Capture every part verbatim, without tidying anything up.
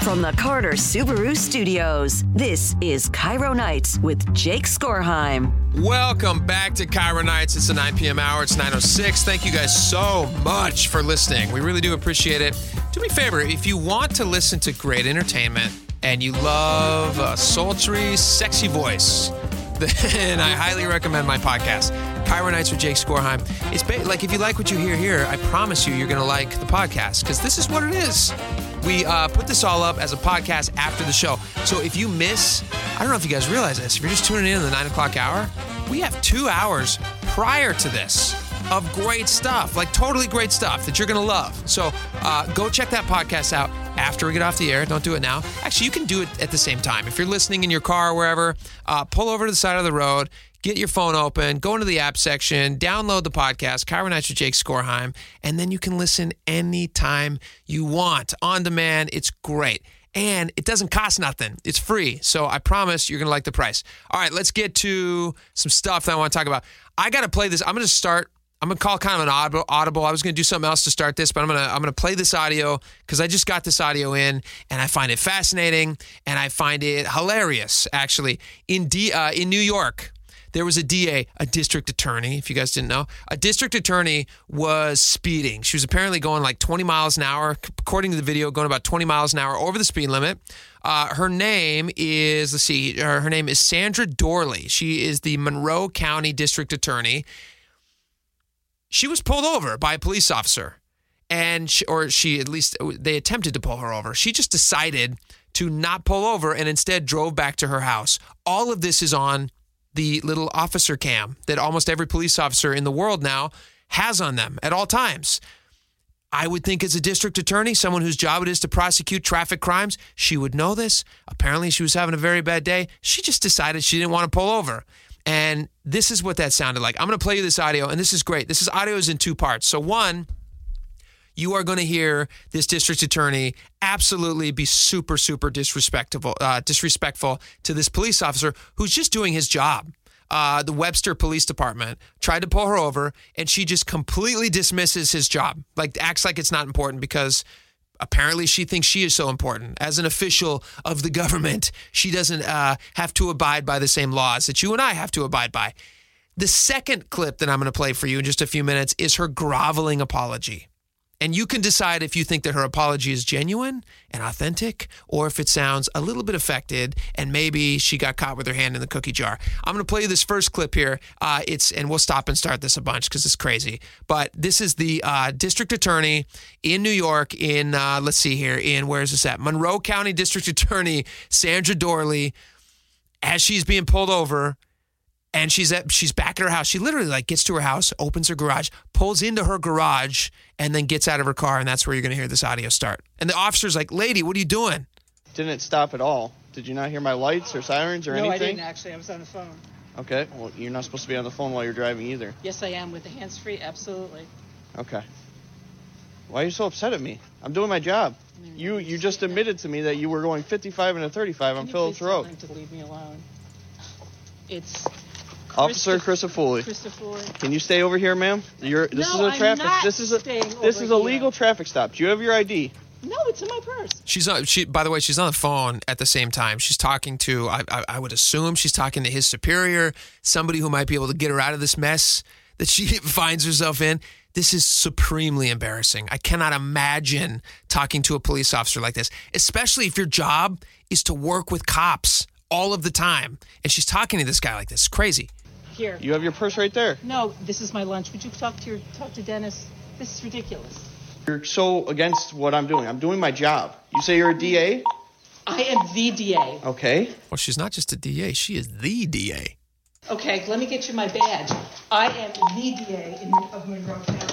From the Carter Subaru Studios, this is Cairo Nights with Jake Skorheim. Welcome back to Cairo Nights. It's the nine p.m. hour. It's nine oh six. Thank you guys so much for listening. We really do appreciate it. Do me a favor, if you want to listen to great entertainment and you love a sultry, sexy voice, then I highly recommend my podcast, Cairo Nights with Jake Skorheim. It's ba- like if you like what you hear here, I promise you you're going to like the podcast because this is what it is. We uh, put this all up as a podcast after the show. So if you miss, I don't know if you guys realize this, if you're just tuning in in the nine o'clock hour, we have two hours prior to this of great stuff, like totally great stuff that you're going to love. So uh, go check that podcast out after we get off the air. Don't do it now. Actually, you can do it at the same time. If you're listening in your car or wherever, uh, pull over to the side of the road, get your phone open, go into the app section, download the podcast, Cairo Nights with Jake Skorheim, and then you can listen anytime you want. On demand, it's great. And it doesn't cost nothing. It's free. So I promise you're going to like the price. All right, let's get to some stuff that I want to talk about. I got to play this. I'm going to start. I'm going to call kind of an audible. audible. I was going to do something else to start this, but I'm going to I'm going to play this audio because I just got this audio in, and I find it fascinating, and I find it hilarious, actually. In D, uh, in New York, there was a D A, a district attorney, if you guys didn't know. A district attorney was speeding. She was apparently going like twenty miles an hour, according to the video, going about twenty miles an hour over the speed limit. Uh, her name is, let's see, her, her name is Sandra Dorley. She is the Monroe County District Attorney. She was pulled over by a police officer, and she, or she at least, they attempted to pull her over. She just decided to not pull over and instead drove back to her house. All of this is on the little officer cam that almost every police officer in the world now has on them at all times. I would think as a district attorney, someone whose job it is to prosecute traffic crimes, she would know this. Apparently she was having a very bad day. She just decided she didn't want to pull over. And this is what that sounded like. I'm going to play you this audio, and this is great. This is audio is in two parts. So one, you are going to hear this district attorney absolutely be super, super disrespectful, uh, disrespectful to this police officer who's just doing his job. Uh, the Webster Police Department tried to pull her over, and she just completely dismisses his job, like acts like it's not important because apparently she thinks she is so important. As an official of the government, she doesn't uh, have to abide by the same laws that you and I have to abide by. The second clip that I'm going to play for you in just a few minutes is her groveling apology. And you can decide if you think that her apology is genuine and authentic or if it sounds a little bit affected and maybe she got caught with her hand in the cookie jar. I'm going to play you this first clip here. Uh, it's and we'll stop and start this a bunch because it's crazy. But this is the uh, district attorney in New York in, uh, let's see here, in, where is this at? Monroe County District Attorney Sandra Dorley, as she's being pulled over. And she's at, she's back at her house. She literally like gets to her house, opens her garage, pulls into her garage, and then gets out of her car. And that's where you're going to hear this audio start. And the officer's like, "Lady, what are you doing?" Didn't stop at all. Did you not hear my lights or sirens or no, anything? No, I didn't actually. I was on the phone. Okay. Well, you're not supposed to be on the phone while you're driving either. Yes, I am with the hands-free. Absolutely. Okay. Why are you so upset at me? I'm doing my job. You you just admitted to me that you were going fifty-five and a thirty-five on Phillips Road. Can you please tell him to leave me alone? It's... Officer Christopher, Christopher. Can you stay over here, ma'am? You're this no, is a traffic. I'm not this is a staying this over is a here. legal traffic stop. Do you have your I D? No, it's in my purse. She's on. She, by the way, she's on the phone at the same time. She's talking to. I, I, I would assume she's talking to his superior, somebody who might be able to get her out of this mess that she finds herself in. This is supremely embarrassing. I cannot imagine talking to a police officer like this, especially if your job is to work with cops all of the time. And she's talking to this guy like this. It's crazy. Here. You have your purse right there. No, this is my lunch. Would you talk to your talk to Dennis? This is ridiculous. You're so against what I'm doing. I'm doing my job. You say you're a D A? I am the D A. Okay. Well, she's not just a D A. She is the D A. Okay, let me get you my badge. I am the D A in, of Monroe County.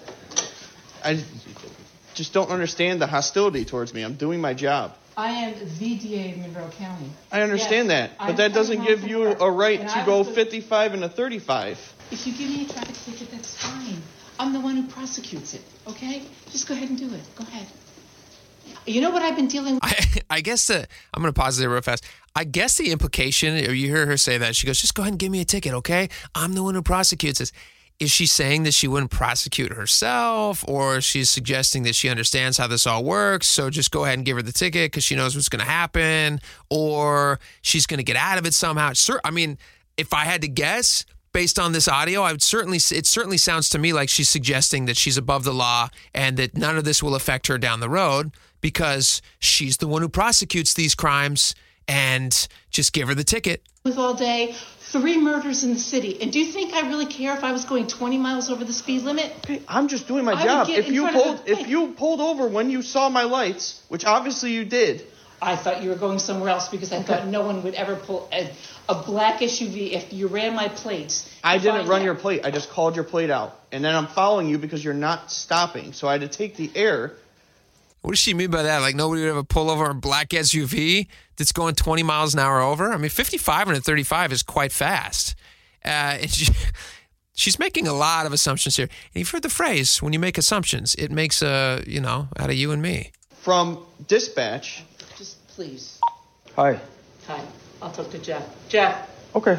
I just don't understand the hostility towards me. I'm doing my job. I am the D A of Monroe County. I understand yes, that, but that doesn't give you a right to go fifty-five and a thirty-five. If you give me a traffic ticket, that's fine. I'm the one who prosecutes it, okay? Just go ahead and do it. Go ahead. You know what I've been dealing with? I, I guess the, I'm going to pause there real fast. I guess the implication, or you hear her say that, she goes, just go ahead and give me a ticket, okay? I'm the one who prosecutes this. is she saying that she wouldn't prosecute herself, or she's suggesting that she understands how this all works, so just go ahead and give her the ticket because she knows what's going to happen, or she's going to get out of it somehow? I mean, if I had to guess, based on this audio, I would certainly, it certainly sounds to me like she's suggesting that she's above the law and that none of this will affect her down the road because she's the one who prosecutes these crimes, and just give her the ticket. With all day, three murders in the city. And do you think I really care if I was going twenty miles over the speed limit? Okay, I'm just doing my I would job. get If in you front of pulled, the- if you pulled over when you saw my lights, which obviously you did, I thought you were going somewhere else because I thought no one would ever pull a, a black S U V if you ran my plates. I didn't Find run that. your plate. I just called your plate out, and then I'm following you because you're not stopping. So I had to take the air. What does she mean by that? Like nobody would ever pull over a black S U V that's going twenty miles an hour over? I mean, fifty-five and a thirty-five is quite fast. Uh, and she, she's making a lot of assumptions here. And you've heard the phrase, when you make assumptions, it makes, a you know, out of you and me. From dispatch. Just please. Hi. Hi. I'll talk to Jeff. Jeff. Okay.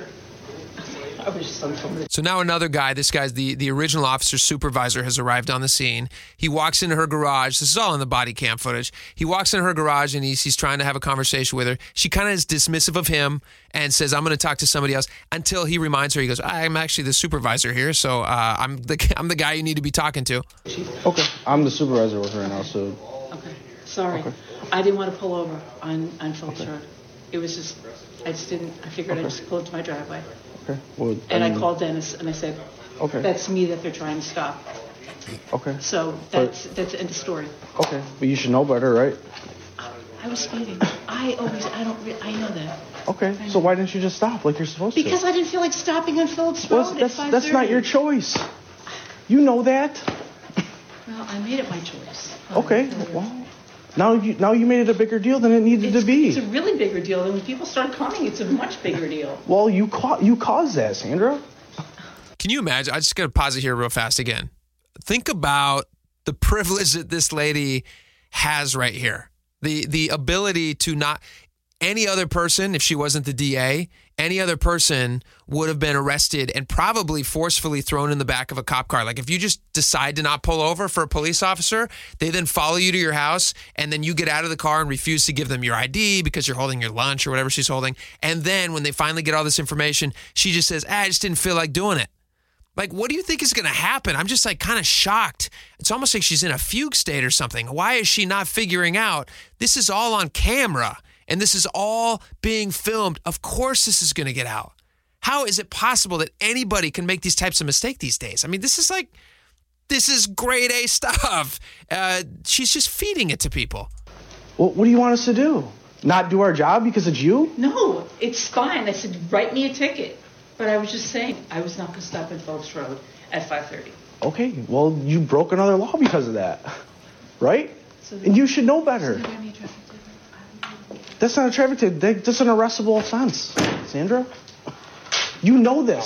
I was just on the phone with So now another guy, this guy's the, the original officer's supervisor, has arrived on the scene. He walks into her garage. This is all in the body cam footage. He walks into her garage and he's, he's trying to have a conversation with her. She kind of is dismissive of him and says, I'm going to talk to somebody else, until he reminds her. He goes, I'm actually the supervisor here, so uh, I'm the I'm the guy you need to be talking to. Okay. I'm the supervisor with her right now, so... Okay. Sorry. Okay. I didn't want to pull over on, on Phillips Road. It was just, I just didn't, I figured I'd Okay. just pull into my driveway. Okay. Well, And I mean, called Dennis and I said, Okay. that's me that they're trying to stop. Okay. So that's, that's the end of story. Okay. But you should know better, right? I was speeding. I always, I don't, re- I know that. Okay. So why didn't you just stop like you're supposed Because to? I didn't feel like stopping on Phillips Road Well, at that's five that's not thirty. your choice. You know that. Well, I made it my choice. Okay. Well, now you now you made it a bigger deal than it needed It's, to be. it's a really bigger deal. And when people start coming, it's a much bigger deal. Well, you ca- you caused that, Sandra. Can you imagine? I just got to pause it here real fast again. Think about the privilege that this lady has right here. The the ability to not, any other person, if she wasn't the D A, any other person would have been arrested and probably forcefully thrown in the back of a cop car. Like if you just decide to not pull over for a police officer, they then follow you to your house, and then you get out of the car and refuse to give them your I D because you're holding your lunch or whatever she's holding. And then when they finally get all this information, she just says, ah, I just didn't feel like doing it. Like, what do you think is going to happen? I'm just like kind of shocked. It's almost like she's in a fugue state or something. Why is she not figuring out this is all on camera and this is all being filmed? Of course this is going to get out. How is it possible that anybody can make these types of mistakes these days? I mean, this is like, this is grade A stuff. Uh, she's just feeding it to people. Well, what do you want us to do? Not do our job because it's you? No, it's fine. I said, write me a ticket. But I was just saying, I was not going to stop at Phillips Road at five thirty. Okay. Well, you broke another law because of that, right? So And you should know So better. they got me a traffic ticket. That's not a traffic ticket. That- That's an arrestable offense, Sandra. You know this.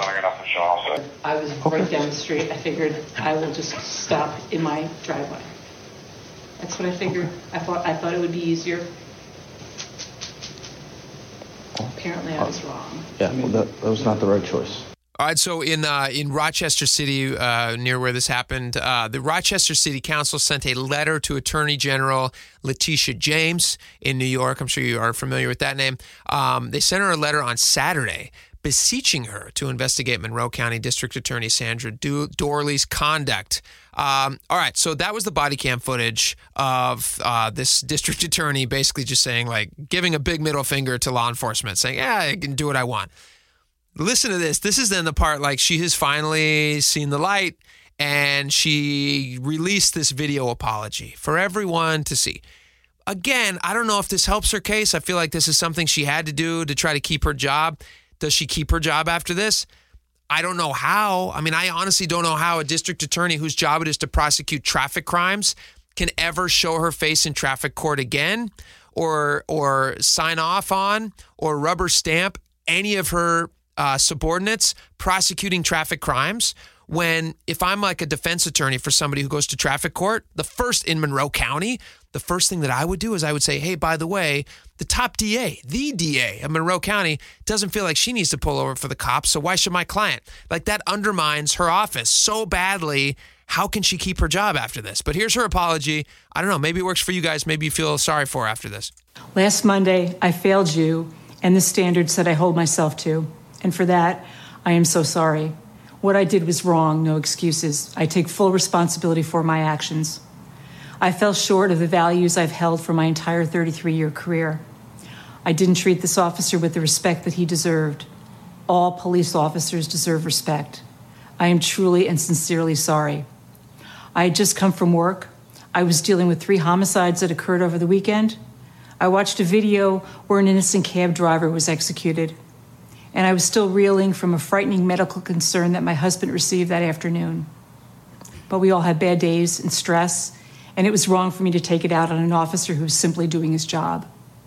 I was right Okay. down the street. I figured I will just stop in my driveway. That's what I figured. I thought I thought it would be easier. Apparently, I was wrong. Yeah, well, that, that was not the right choice. All right, so in uh, in Rochester City, uh, near where this happened, uh, the Rochester City Council sent a letter to Attorney General Letitia James in New York. I'm sure you are familiar with that name. Um, they sent her a letter on Saturday beseeching her to investigate Monroe County District Attorney Sandra Do- Dorley's conduct. Um, all right, so that was the body cam footage of uh, this district attorney basically just saying, like, giving a big middle finger to law enforcement, saying, yeah, I can do what I want. Listen to this. This is then the part, like, she has finally seen the light and she released this video apology for everyone to see. Again, I don't know if this helps her case. I feel like this is something she had to do to try to keep her job. Does she keep her job after this? I don't know how. I mean, I honestly don't know how a district attorney whose job it is to prosecute traffic crimes can ever show her face in traffic court again, or or sign off on or rubber stamp any of her uh, subordinates prosecuting traffic crimes. When, if I'm like a defense attorney for somebody who goes to traffic court, the first in Monroe County, the first thing that I would do is I would say, hey, by the way, the top D A, the D A of Monroe County doesn't feel like she needs to pull over for the cops, so why should my client? Like, that undermines her office so badly. How can she keep her job after this? But here's her apology. I don't know, maybe it works for you guys. Maybe you feel sorry for her after this. Last Monday, I failed you and the standards that I hold myself to. And for that, I am so sorry. What I did was wrong, no excuses. I take full responsibility for my actions. I fell short of the values I've held for my entire thirty-three-year career. I didn't treat this officer with the respect that he deserved. All police officers deserve respect. I am truly and sincerely sorry. I had just come from work. I was dealing with three homicides that occurred over the weekend. I watched a video where an innocent cab driver was executed. And I was still reeling from a frightening medical concern that my husband received that afternoon. But we all had bad days and stress, and it was wrong for me to take it out on an officer who was simply doing his job.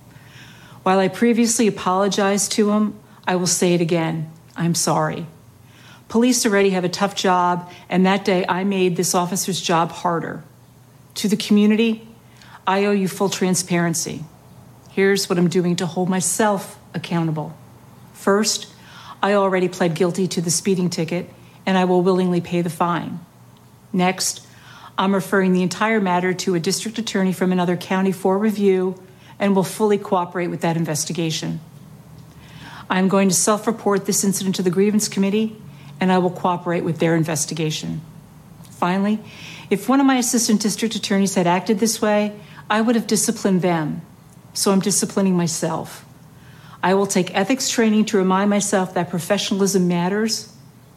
While I previously apologized to him, I will say it again. I'm sorry. Police already have a tough job, and that day I made this officer's job harder. To the community, I owe you full transparency. Here's what I'm doing to hold myself accountable. First, I already pled guilty to the speeding ticket, and I will willingly pay the fine. Next, I'm referring the entire matter to a district attorney from another county for review and will fully cooperate with that investigation. I'm going to self-report this incident to the grievance committee, and I will cooperate with their investigation. Finally, if one of my assistant district attorneys had acted this way, I would have disciplined them. So I'm disciplining myself. I will take ethics training to remind myself that professionalism matters.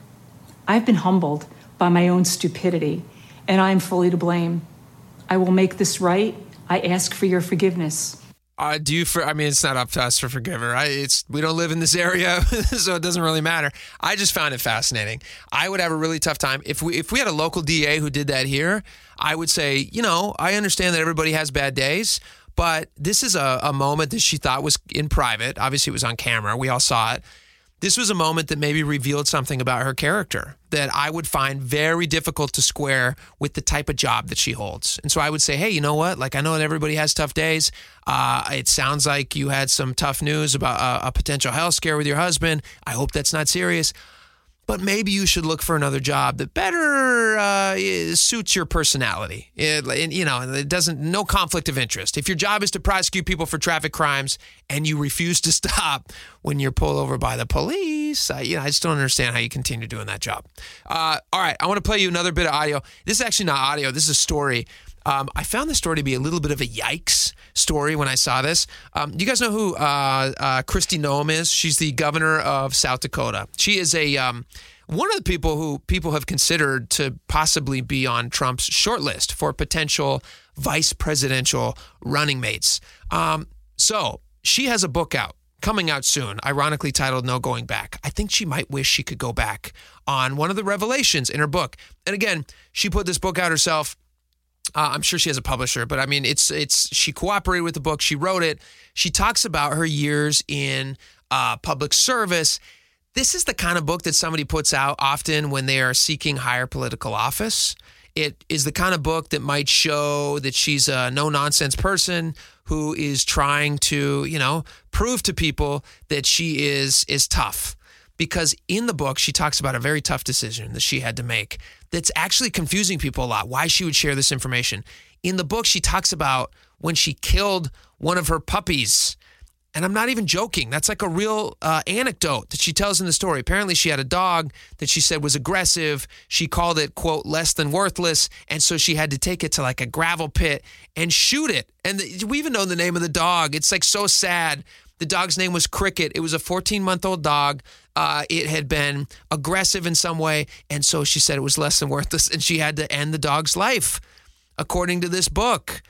I've been humbled by my own stupidity, and I am fully to blame. I will make this right. I ask for your forgiveness. Uh, do you? For, I mean, it's not up to us to forgive her. I, it's we don't live in this area, so it doesn't really matter. I just found it fascinating. I would have a really tough time if we if we had a local D A who did that here. I would say, you know, I understand that everybody has bad days, but this is a, a moment that she thought was in private. Obviously, it was on camera. We all saw it. This was a moment that maybe revealed something about her character that I would find very difficult to square with the type of job that she holds. And so I would say, hey, you know what? Like, I know that everybody has tough days. Uh, it sounds like you had some tough news about a, a potential health scare with your husband. I hope that's not serious. But maybe you should look for another job that better uh, suits your personality. It, you know, it doesn't, no conflict of interest. If your job is to prosecute people for traffic crimes and you refuse to stop when you're pulled over by the police, I, you know, I just don't understand how you continue doing that job. Uh, all right, I want to play you another bit of audio. This is actually not audio. This is a story. Um, I found this story to be a little bit of a yikes story when I saw this. Um, do you guys know who uh, uh, Kristi Noem is? She's the governor of South Dakota. She is a um, one of the people who people have considered to possibly be on Trump's short list for potential vice presidential running mates. Um, so she has a book out, coming out soon, ironically titled No Going Back. I think she might wish she could go back on one of the revelations in her book. And again, she put this book out herself. Uh, I'm sure she has a publisher, but I mean, it's it's she cooperated with the book. She wrote it. She talks about her years in uh, public service. This is the kind of book that somebody puts out often when they are seeking higher political office. It is the kind of book that might show that she's a no-nonsense person who is trying to, you know, prove to people that she is is tough. Because in the book, she talks about a very tough decision that she had to make that's actually confusing people a lot, why she would share this information. In the book, she talks about when she killed one of her puppies. And I'm not even joking. That's like a real uh, anecdote that she tells in the story. Apparently, she had a dog that she said was aggressive. She called it, quote, less than worthless. And so she had to take it to like a gravel pit and shoot it. And the, we even know the name of the dog. It's like so sad. The dog's name was Cricket. It was a fourteen-month-old dog. Uh, it had been aggressive in some way, and so she said it was less than worthless, and she had to end the dog's life, according to this book.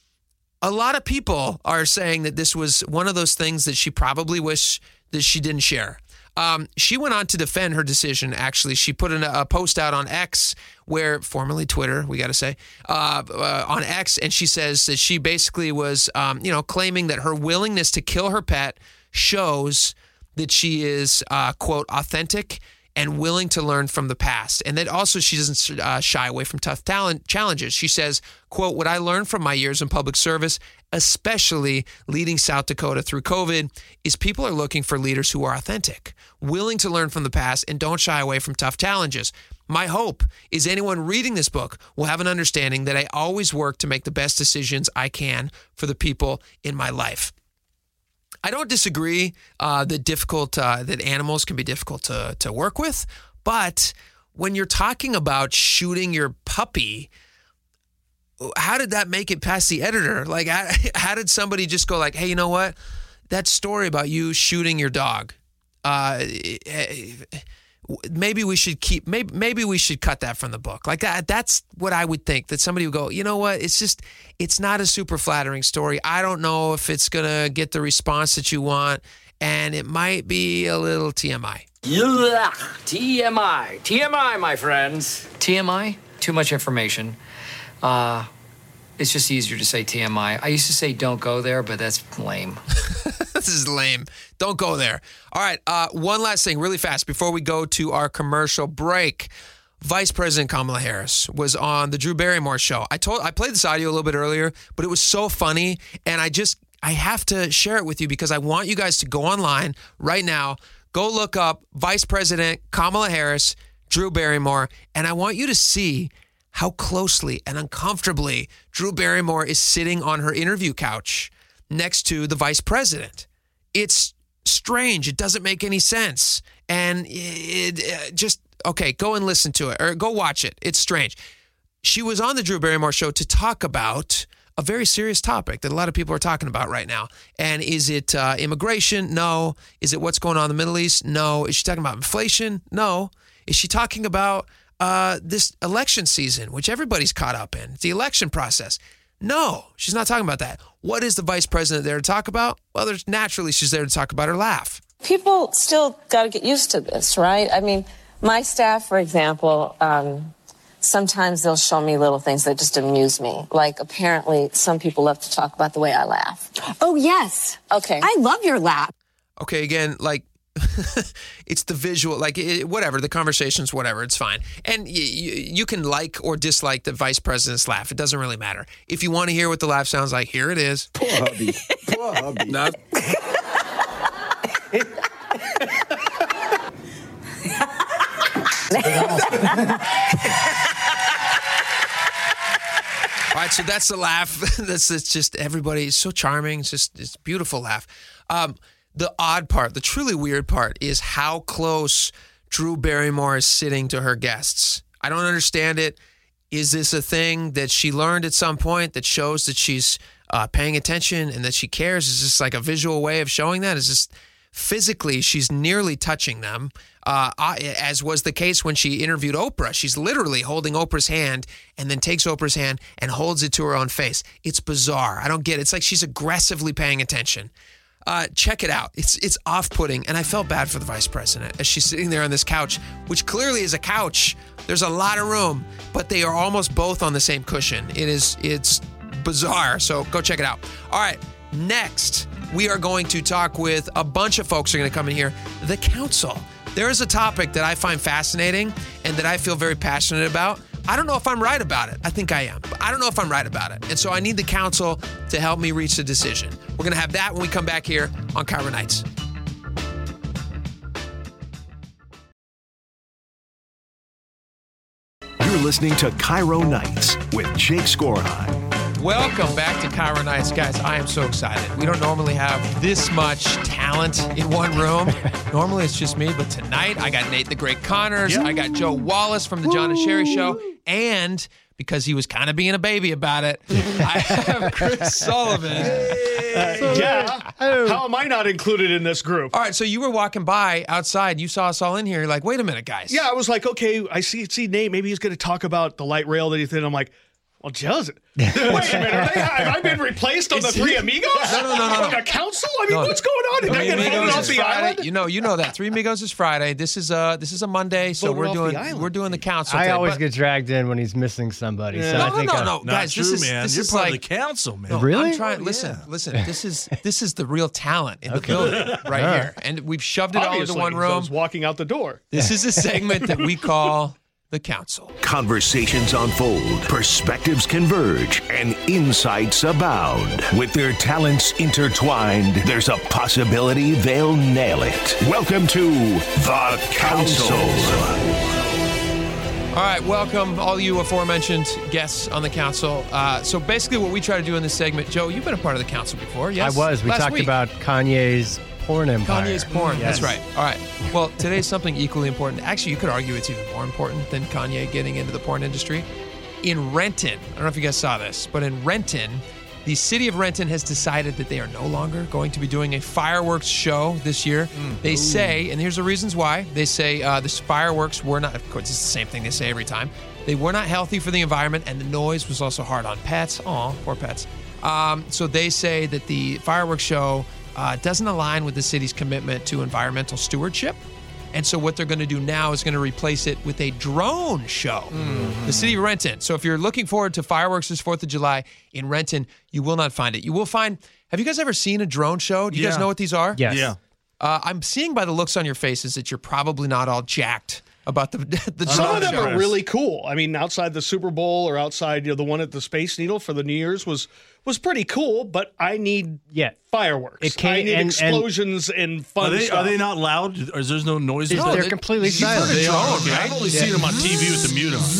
A lot of people are saying that this was one of those things that she probably wished that she didn't share. Um, she went on to defend her decision, actually. She put in a, a post out on X, where, formerly Twitter, we got to say, uh, uh, on X, and she says that she basically was, um, you know, claiming that her willingness to kill her pet shows that she is, uh, quote, authentic and willing to learn from the past. And that also she doesn't uh, shy away from tough talent challenges. She says, quote, what I learned from my years in public service, especially leading South Dakota through COVID, is people are looking for leaders who are authentic, willing to learn from the past, and don't shy away from tough challenges. My hope is anyone reading this book will have an understanding that I always work to make the best decisions I can for the people in my life. I don't disagree uh, that difficult uh, that animals can be difficult to to work with, but when you're talking about shooting your puppy, how did that make it past the editor? Like, how, how did somebody just go like, hey, you know what? That story about you shooting your dog, uh, maybe we should keep, maybe maybe we should cut that from the book. Like that. That's what I would think, that somebody would go, you know what? It's just, it's not a super flattering story. I don't know if it's going to get the response that you want, and it might be a little T M I. Yeah, T M I. T M I, my friends. T M I? Too much information. Uh, it's just easier to say T M I. I used to say don't go there, but that's lame. This is lame. Don't go there. All right, uh, one last thing really fast before we go to our commercial break. Vice President Kamala Harris was on the Drew Barrymore show. I told I played this audio a little bit earlier, but it was so funny, and I just I have to share it with you because I want you guys to go online right now, go look up Vice President Kamala Harris, Drew Barrymore, and I want you to see how closely and uncomfortably Drew Barrymore is sitting on her interview couch next to the vice president. It's strange. It doesn't make any sense. And it, it just, okay, go and listen to it or go watch it. It's strange. She was on the Drew Barrymore show to talk about a very serious topic that a lot of people are talking about right now. And is it uh, immigration? No. Is it what's going on in the Middle East? No. Is she talking about inflation? No. Is she talking about uh, this election season, which everybody's caught up in? It's the election process. No, she's not talking about that. What is the vice president there to talk about? Well, there's naturally she's there to talk about her laugh. People still got to get used to this, right? I mean, my staff, for example, um, sometimes they'll show me little things that just amuse me. Like, apparently, some people love to talk about the way I laugh. Oh, yes. Okay. I love your laugh. Okay, again, like, it's the visual, like, it, whatever, the conversations, whatever, it's fine. And y- y- you can like or dislike the vice president's laugh. It doesn't really matter. If you want to hear what the laugh sounds like, here it is. Poor hubby. Poor hubby. Not- All right, so that's the laugh. That's it's just everybody. It's so charming. It's just it's a beautiful laugh. Um, the odd part, the truly weird part, is how close Drew Barrymore is sitting to her guests. I don't understand it. Is this a thing that she learned at some point that shows that she's uh, paying attention and that she cares? Is this like a visual way of showing that? Is this physically she's nearly touching them, uh, as was the case when she interviewed Oprah. She's literally holding Oprah's hand and then takes Oprah's hand and holds it to her own face. It's bizarre. I don't get it. It's like she's aggressively paying attention. Uh, check it out. It's it's off-putting, and I felt bad for the vice president as she's sitting there on this couch, which clearly is a couch. There's a lot of room, but they are almost both on the same cushion. It is it's bizarre. So go check it out. All right, next we are going to talk with a bunch of folks who are going to come in here. The council. There is a topic that I find fascinating and that I feel very passionate about. I don't know if I'm right about it. I think I am, but I don't know if I'm right about it. And so I need the council to help me reach a decision. We're going to have that when we come back here on Cairo Nights. You're listening to Cairo Nights with Jake Skorheim. Welcome back to Cairo Nights. Guys, I am so excited. We don't normally have this much talent in one room. Normally it's just me, but tonight I got Nate the Great Connors. Yep. I got Joe Wallace from the John and Sherry Show. And because he was kind of being a baby about it, I have Chris Sullivan. Uh, yeah. How am I not included in this group? All right, so you were walking by outside. You saw us all in here. You're like, wait a minute, guys. Yeah, I was like, okay, I see, see Nate. Maybe he's going to talk about the light rail that he did. I'm like, Well, Joseph. Wait a minute. Are they, have I been replaced on the Three Amigos? No, no, no, no. On the council? I mean, No. what's going on? Did I Three get voted Amigos off is the Friday. island? You know, you know that Three Amigos is Friday. This is a this is a Monday, so Voted we're off the doing island. we're doing the council. I today, always but- get dragged in when he's missing somebody. Yeah. So No, I no, think no, I- no, Not guys. true, this is man. this You're is part like of the council, man. No, Really? I'm trying. Oh, listen, yeah. listen. This is this is the real talent in the Okay. building right All right. here, and we've shoved it Obviously, all into one I room. was walking out the door. This is a segment that we call the council. Conversations unfold, perspectives converge, and insights abound. With their talents intertwined, there's a possibility they'll nail it. Welcome to The Council. All right, welcome all you aforementioned guests on the council. Uh, so basically, what we try to do in this segment, Joe, you've been a part of the council before, yes? I was. We Last talked week. about Kanye's porn empire. Kanye's porn. Yes. That's right. All right. Well, today's something equally important. Actually, you could argue it's even more important than Kanye getting into the porn industry. In Renton, I don't know if you guys saw this, but in Renton, the city of Renton has decided that they are no longer going to be doing a fireworks show this year. They say, and here's the reasons why. They say uh, this fireworks were not, of course, it's the same thing they say every time. They were not healthy for the environment, and the noise was also hard on pets. Aw, poor pets. Um, so they say that the fireworks show uh, doesn't align with the city's commitment to environmental stewardship. And so what they're going to do now is going to replace it with a drone show. Mm-hmm. The city of Renton. So if you're looking forward to fireworks this fourth of July in Renton, you will not find it. You will find, have you guys ever seen a drone show? Do you Yeah. guys know what these are? Yes. Yeah. Uh, I'm seeing by the looks on your faces that you're probably not all jacked about the the Some drone of them show. are really cool. I mean, outside the Super Bowl or outside, you know, the one at the Space Needle for the New Year's was was pretty cool. But I need Yeah. fireworks. It came- I need and- explosions and, fun Are they, stuff. are they not loud? Or is there no noise? No, they're completely silent. They are. drone, Okay. right? I've only Yeah. seen them on T V with the mute on.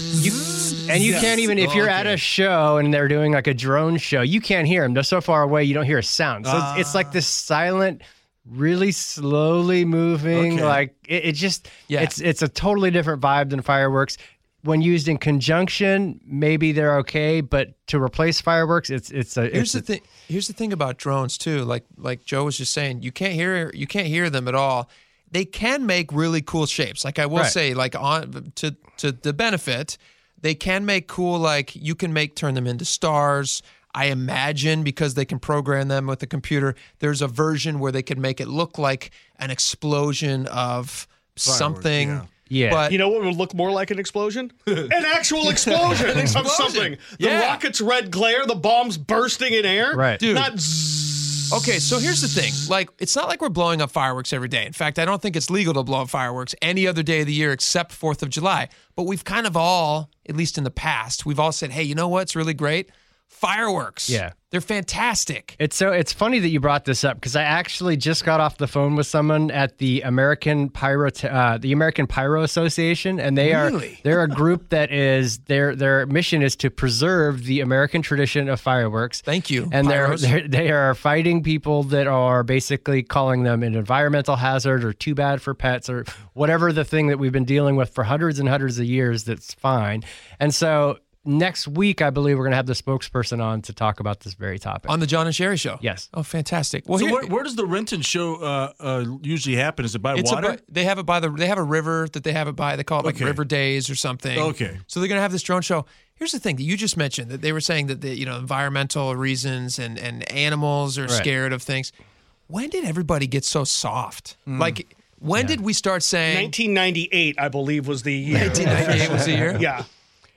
You, and you Yes. can't even, if Oh, you're okay. at a show and they're doing like a drone show, you can't hear them. They're so far away, you don't hear a sound. So it's, it's like this silent, really slowly moving, Okay. like it, it just, Yeah. it's it's a totally different vibe than fireworks. When used in conjunction, maybe they're okay, but to replace fireworks, it's it's a. Here's it's the a, thing. Here's the thing about drones too. Like like Joe was just saying, you can't hear you can't hear them at all. They can make really cool shapes. Like I will Right. say, like on to to the benefit, they can make cool. Like you can make turn them into stars. I imagine because they can program them with the computer. There's a version where they can make it look like an explosion of something. yeah. Yeah. But You know what would look more like an explosion? An actual explosion, of explosion. something. The Yeah. rocket's red glare, the bomb's bursting in air. Right. Dude. Not zzz. Okay, so here's the thing. Like, it's not like we're blowing up fireworks every day. In fact, I don't think it's legal to blow up fireworks any other day of the year except fourth of July. But we've kind of all, at least in the past, we've all said, hey, you know what's really great? Fireworks. Yeah. They're fantastic. It's so it's funny that you brought this up because I actually just got off the phone with someone at the American Pyro uh, the American Pyro Association, and they Really? are they're a group that is their their mission is to preserve the American tradition of fireworks. Thank you, And they're, Pyros. they're they are fighting people that are basically calling them an environmental hazard or too bad for pets or whatever the thing that we've been dealing with for hundreds and hundreds of years. That's fine. And so next week, I believe we're going to have the spokesperson on to talk about this very topic. On the John and Sherry Show. Yes. Oh, fantastic. Well, So here, where, where does the Renton show uh, uh, usually happen? Is it by it's a, water? bu- they have it by the. They have a river that they have it by. They call it like Okay. River Days or something. Okay. So they're going to have this drone show. Here's the thing that you just mentioned that they were saying that the you know environmental reasons and and animals are Right. scared of things. When did everybody get so soft? Hmm. Like when did we start saying nineteen ninety-eight, I believe, was the year. nineteen ninety-eight was the year? Yeah.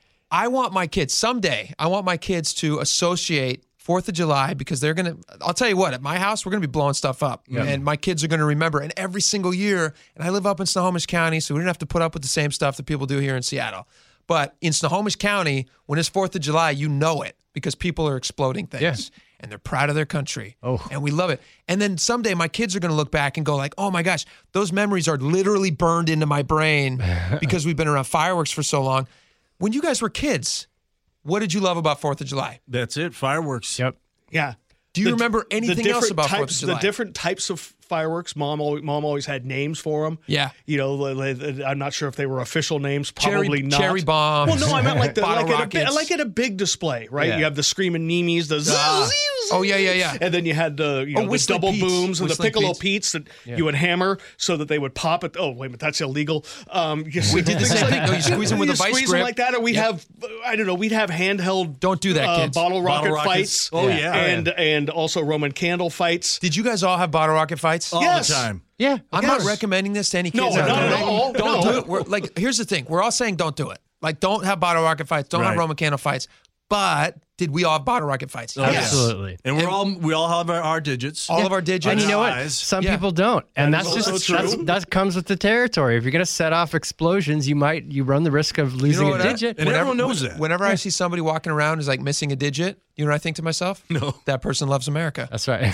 I want my kids someday. I want my kids to associate fourth of July because they're gonna. I'll tell you what. At my house, we're gonna be blowing stuff up, and my kids are gonna remember. And every single year, and I live up in Snohomish County, so we don't have to put up with the same stuff that people do here in Seattle. But in Snohomish County, when it's fourth of July, you know it because people are exploding things. Yeah. And they're proud of their country. Oh. And we love it. And then someday my kids are going to look back and go like, oh my gosh, those memories are literally burned into my brain because we've been around fireworks for so long. When you guys were kids, what did you love about fourth of July? That's it. Fireworks. Yep. Yeah. Do you The- remember the anything else different about types, fourth of July? The different types of fireworks. Mom, always, mom always had names for them. Yeah. You know, I'm not sure if they were official names. Probably cherry, not. Cherry bombs. Well, no, I meant like the bottle like at, a, rockets. like at a big display, right? Yeah. You have the screaming Nemes, the Ah. Oh yeah, yeah, yeah. and then you had the you Oh, know the Whistling double Pete's. booms and the Whistling piccolo Pete's. Pete's that Yeah. you would hammer so that they would pop it. Oh wait a minute, that's illegal. Um, you- We did the things same like- thing. No, you squeeze them with you a vice squeeze grip. them like that, or we'd Yep. have I don't know, we'd have handheld. Don't do that, uh, kids. Bottle rocket Bottle rockets. fights. Oh, yeah. and and also Roman candle fights. Did you guys all have bottle rocket fights? All Yes. the time. Yeah. I'm not recommending this to any kids. No, out not there. at all. Don't No. do it. We're, like, here's the thing: we're all saying don't do it. Like, don't have bottle rocket fights. Don't have Right. Roman candle fights. But did we all have bottle rocket fights? Oh, Yes. yes. Absolutely. And we're all we all have our, our digits. All of our digits. And you know what? Eyes. Some Yeah. people don't, and That that's is just also that's, true. that comes with the territory. If you're going to set off explosions, you might you run the risk of You losing know a what I- digit. And everyone knows that. Whenever I see somebody walking around who's like missing a digit, you know what I think to myself? No. That person loves America. That's right.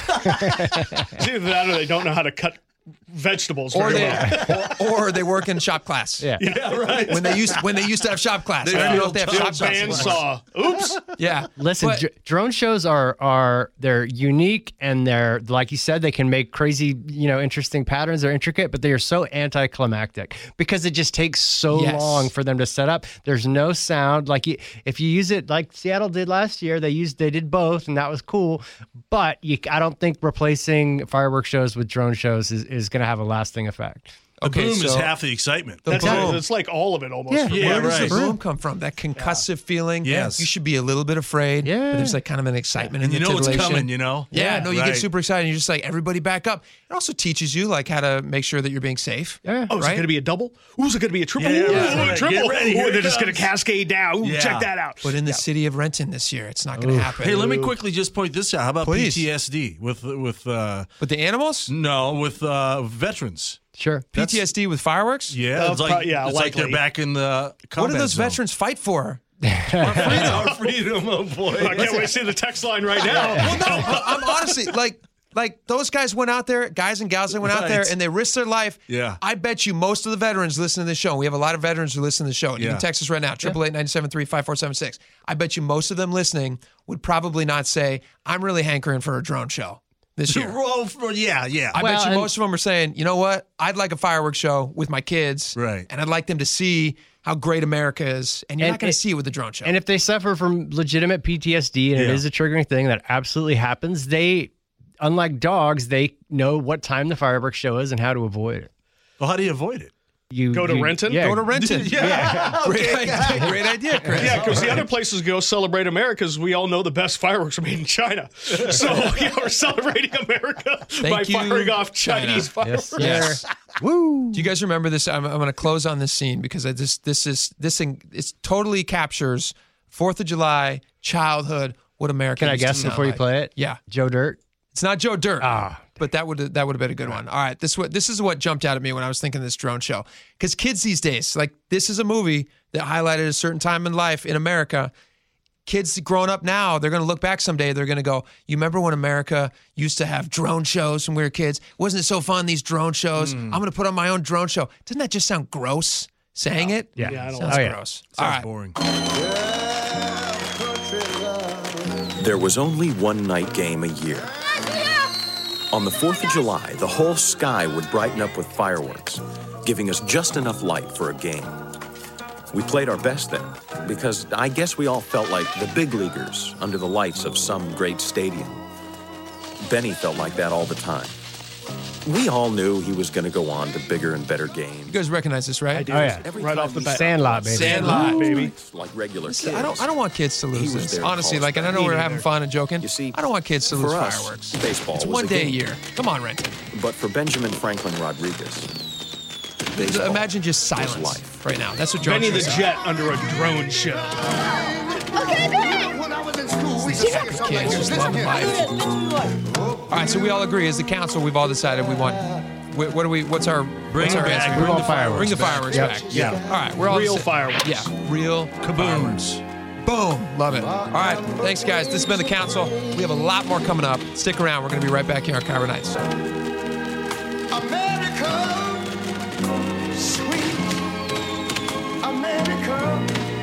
Either that or they don't know how to cut vegetables Or very they, well. or, or they work in shop class. Yeah. Yeah, right. When they used when they used to have shop class. They I don't know if feel they have The shop old class anymore. bandsaw. Oops. Yeah. Listen, But- dr- drone shows are are they're unique and they're like you said they can make crazy, you know, interesting patterns. They're intricate, but they are so anticlimactic because it just takes so Yes. long for them to set up. There's no sound. Like you, if you use it like Seattle did last year, they used they did both and that was cool. But you, I don't think replacing fireworks shows with drone shows is, is going to have a lasting effect. The Okay, boom is so- half the excitement. The That's boom. it's like all of it almost. Yeah. for Yeah, me. Where does right. the boom come from? That concussive feeling. Yes. You should be a little bit afraid. Yeah. But there's like kind of an excitement And in you the know it's titillation. coming, you know? Yeah, no, you Right. get super excited. You're just like, everybody back up. It also teaches you like how to make sure that you're being safe. Yeah. Oh, is it Right? going to be a double? Ooh, is it going to be a triple? Yeah, Ooh, yeah, ooh, right. triple. Get ready, Ooh, here they're it just going to comes. cascade down. Ooh, Yeah. check that out. But in the Yeah. city of Renton this year, it's not going to happen. Hey, let me quickly just point this out. How about Please. P T S D with with uh, With the animals? no with uh, veterans? Sure. P T S D with fireworks? Yeah, Uh, it's like pro- yeah, it's like they're likely. back in the What combat do those zone. veterans fight for? Our freedom, oh boy! I can't wait to see the text line right now. Well, no, but I'm honestly like, like those guys went out there, guys and gals that went out there, Right. and they risked their life. Yeah. I bet you most of the veterans listen to this show. And we have a lot of veterans who listen to the show. And you Yeah. can text us right now, triple eight nine seven three five four seven six. I bet you most of them listening would probably not say, "I'm really hankering for a drone show this year." Well, for- yeah, yeah. I Well, bet you and- most of them are saying, "You know what? I'd like a fireworks show with my kids, Right. And I'd like them to see how great America is." And you're And not going it- to see it with the drone show. And if they suffer from legitimate P T S D and it Yeah. is a triggering thing that absolutely happens, they, unlike dogs, they know what time the fireworks show is and how to avoid it. Well, how do you avoid it? You Go to you- Renton? Yeah, Go to Renton. Yeah. Great idea. Great idea, Chris. Yeah, because the other places go celebrate America, because we all know the best fireworks are made in China. So yeah, we're celebrating America by you, firing off China. Chinese fireworks. Yes. Woo. Do you guys remember this? I'm, I'm going to close on this scene because I just this is this thing. It totally captures Fourth of July childhood. What America Can I used to guess sound before you like. play it? Yeah, Joe Dirt. it's not Joe Dirt. Ah. But that would that would have been a good one. All right, this what this is what jumped out at me when I was thinking of this drone show. Because kids these days, like this is a movie that highlighted a certain time in life in America. Kids growing up now, they're going to look back someday. They're going to go, "You remember when America used to have drone shows when we were kids? Wasn't it so fun? These drone shows. I'm going to put on my own drone show." Doesn't that just sound gross? Saying it, Yeah. Yeah, I don't sounds Oh, yeah. gross. Sounds All right, boring. There was only one night game a year. On the fourth of July, the whole sky would brighten up with fireworks, giving us just enough light for a game. We played our best then, because I guess we all felt like the big leaguers under the lights of some great stadium. Benny felt like that all the time. We all knew he was going to go on to bigger and better games. you guys recognize this, right? Oh, yeah. Every Right time off the he bat. Sandlot, baby. Sandlot, baby. Like regular kids. I don't. I don't want kids to lose He was this. there to Honestly, call us like, and I back. know Me we're neither. having fun and joking. You see, I don't want kids to lose for us, fireworks. baseball It's was one a day a game. year. Come on, Renton. But for Benjamin Franklin Rodriguez, baseball Imagine just was silence life. right now. That's what drone Benny the shows are. Jet under a drone show. Kids just loving life. All right, so we all agree as the council, we've all decided we want. What, what do we? What's our? Bring what's it our back. answer? Bring all the fireworks Bring the back. fireworks Yep. back. Yeah. All right, we're all Real the same. fireworks. Yeah, real Kabooms. Boom. Love it. All right, thanks guys. This has been the council. We have a lot more coming up. Stick around. We're going to be right back here on Cairo Nights. America, sweet America.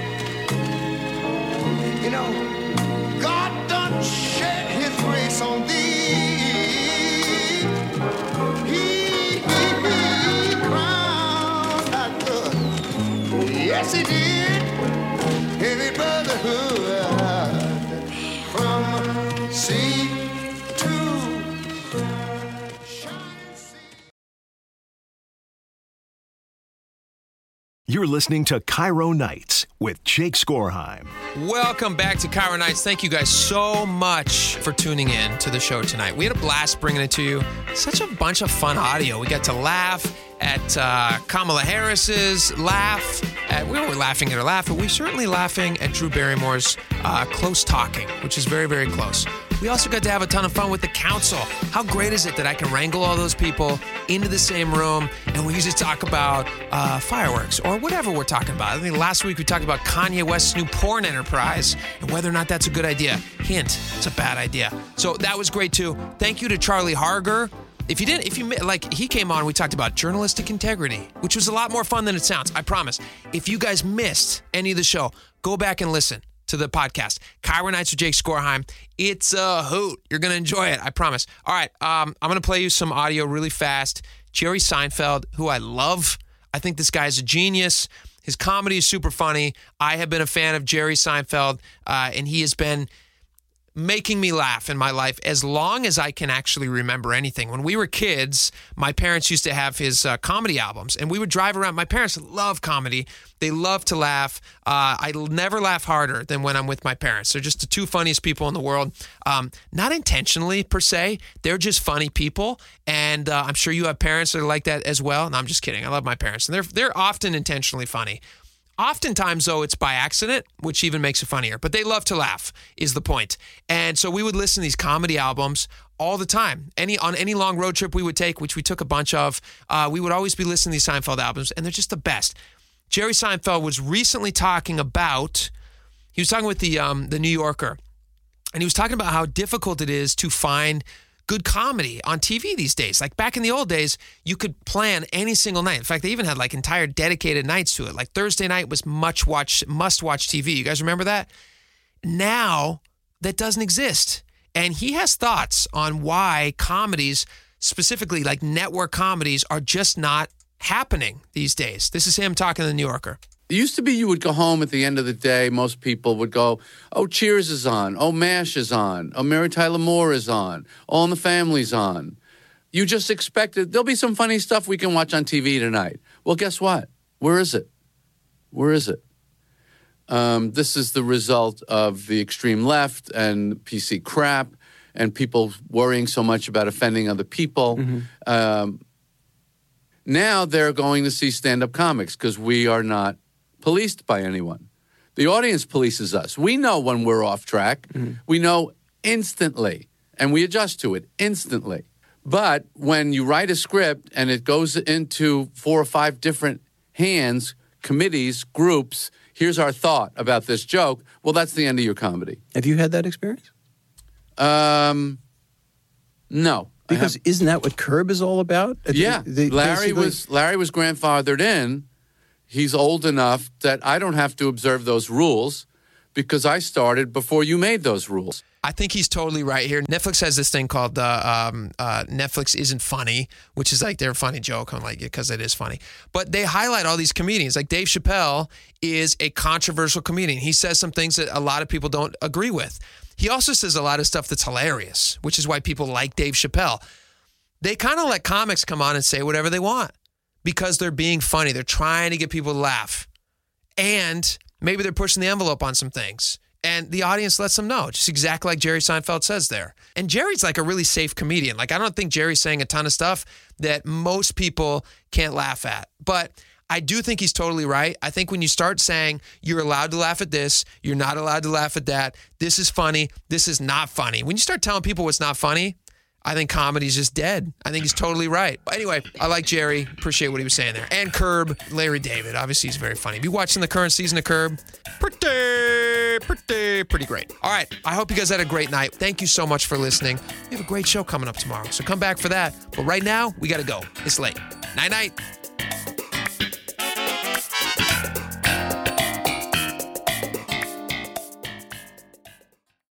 You know, God done shed his grace on thee. yes he did. Heavy brotherhood from sea to You're listening to Cairo Nights with Jake Skorheim. Welcome back to Cairo Nights. Thank you guys so much for tuning in to the show tonight. We had a blast bringing it to you. Such a bunch of fun audio. We got to laugh at uh, Kamala Harris's laugh. At, we weren't laughing at her laugh, but we certainly laughing at Drew Barrymore's uh, close talking, which is very, very close. We also got to have a ton of fun with the council. How great is it that I can wrangle all those people into the same room and we usually talk about uh, fireworks or whatever we're talking about. I think last week we talked about Kanye West's new porn enterprise and whether or not that's a good idea. Hint, it's a bad idea. So that was great too. Thank you to Charlie Harger. If you didn't, if you, like, he came on, we talked about journalistic integrity, which was a lot more fun than it sounds, I promise. If you guys missed any of the show, go back and listen to the podcast. Cairo Nights with Jake Skorheim. It's a hoot. You're going to enjoy it, I promise. All right, um, I'm going to play you some audio really fast. Jerry Seinfeld, who I love. I think this guy's a genius. His comedy is super funny. I have been a fan of Jerry Seinfeld, uh, and he has been making me laugh in my life as long as I can actually remember anything. When we were kids, my parents used to have his uh, comedy albums, and we would drive around. My parents love comedy. They love to laugh. Uh, I never laugh harder than when I'm with my parents. They're just the two funniest people in the world. Um, not intentionally, per se. They're just funny people, and uh, I'm sure you have parents that are like that as well. No, I'm just kidding. I love my parents, and they're they're often intentionally funny. Oftentimes, though, it's by accident, which even makes it funnier. But they love to laugh, is the point. And so we would listen to these comedy albums all the time. Any on any long road trip we would take, which we took a bunch of, uh, we would always be listening to these Seinfeld albums, and they're just the best. Jerry Seinfeld was recently talking about, he was talking with the um, the New Yorker, and he was talking about how difficult it is to find good comedy on T V these days. Like back in the old days, you could plan any single night. In fact, they even had like entire dedicated nights to it. Like Thursday night was much watch, must watch T V. You guys remember that? Now that doesn't exist. And he has thoughts on why comedies, specifically like network comedies, are just not happening these days. This is him talking to the New Yorker. It used to be you would go home at the end of the day. Most people would go, oh, Cheers is on. Oh, MASH is on. Oh, Mary Tyler Moore is on. All in the Family's on. You just expected there'll be some funny stuff we can watch on T V tonight. Well, guess what? Where is it? Where is it? Um, this is the result of the extreme left and P C crap and people worrying so much about offending other people. Mm-hmm. Um, now they're going to see stand-up comics because we are not policed by anyone. The audience polices us. We know when we're off track. Mm-hmm. We know instantly, and we adjust to it instantly. But when you write a script and it goes into four or five different hands, committees, groups, here's our thought about this joke, well, that's the end of your comedy. Have you had that experience? Um, no. Because isn't that what Curb is all about? Yeah. The, the, Larry was Larry was grandfathered in. He's old enough that I don't have to observe those rules because I started before you made those rules. I think he's totally right here. Netflix has this thing called uh, um, uh, Netflix Isn't Funny, which is like their funny joke. I'm like, because it is funny. But they highlight all these comedians. Like Dave Chappelle is a controversial comedian. He says some things that a lot of people don't agree with. He also says a lot of stuff that's hilarious, which is why people like Dave Chappelle. They kind of let comics come on and say whatever they want because they're being funny. They're trying to get people to laugh. And maybe they're pushing the envelope on some things. And the audience lets them know, just exactly like Jerry Seinfeld says there. And Jerry's like a really safe comedian. Like, I don't think Jerry's saying a ton of stuff that most people can't laugh at. But I do think he's totally right. I think when you start saying you're allowed to laugh at this, you're not allowed to laugh at that, this is funny, this is not funny. When you start telling people what's not funny, I think comedy's just dead. I think he's totally right. But anyway, I like Jerry. Appreciate what he was saying there. And Curb, Larry David. Obviously, he's very funny. Have you watching the current season of Curb? Pretty, pretty, pretty great. All right. I hope you guys had a great night. Thank you so much for listening. We have a great show coming up tomorrow, so come back for that. But right now, we got to go. It's late. Night-night.